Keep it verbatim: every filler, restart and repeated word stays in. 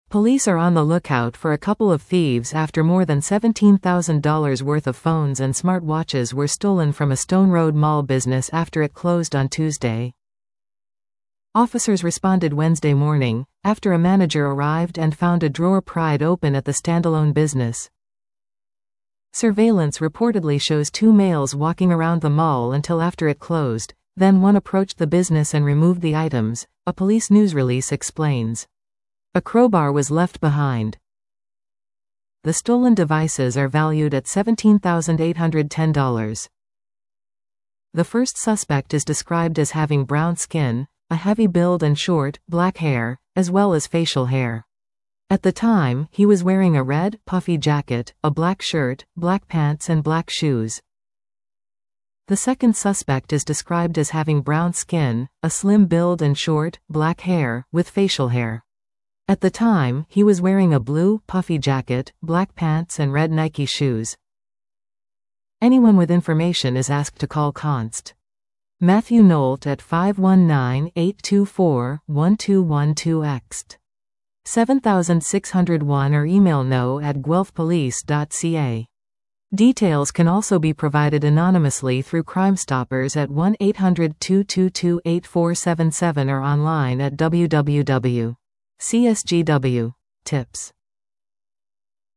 Police are on the lookout for a couple of thieves after more than seventeen thousand dollars worth of phones and smartwatches were stolen from a Stone Road Mall business after it closed on Tuesday. Officers responded Wednesday morning, after a manager arrived and found a drawer pried open at the standalone business. Surveillance reportedly shows two males walking around the mall until after it closed, then one approached the business and removed the items, a police news release explains. A crowbar was left behind. The stolen devices are valued at seventeen thousand eight hundred ten dollars. The first suspect is described as having brown skin, a heavy build and short, black hair, as well as facial hair. At the time, he was wearing a red, puffy jacket, a black shirt, black pants and black shoes. The second suspect is described as having brown skin, a slim build and short, black hair, with facial hair. At the time, he was wearing a blue, puffy jacket, black pants and red Nike shoes. Anyone with information is asked to call Const. Matthew Nolt at five one nine, eight two four, one two one two X T seven six zero one or email no at guelph police dot c a. Details can also be provided anonymously through Crime Stoppers at one eight hundred, two two two, eight four seven seven or online at w w w dot c s g w dot tips.